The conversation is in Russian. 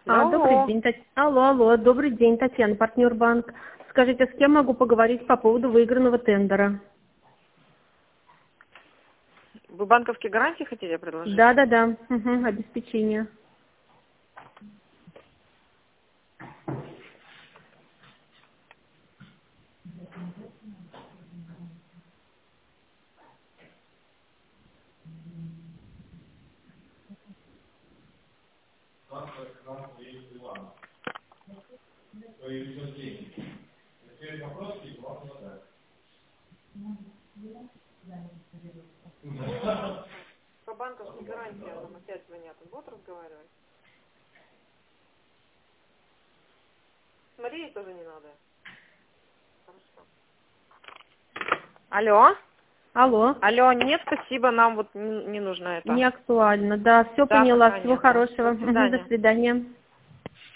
Добрый Алло. день, Алло, добрый день, Татьяна, партнер банк. Скажите, с кем могу поговорить по поводу выигранного тендера? Вы банковские гарантии хотели предложить? Да, обеспечение. По банковской гарантии нам опять звонят. Он будет разговаривать? С Марией тоже не надо. Хорошо. Алло. Алло, Алло, нет, спасибо, нам вот не нужно это. не актуально. Да, все Да, поняла. пока Всего нет, да. хорошего. До свидания. До свидания.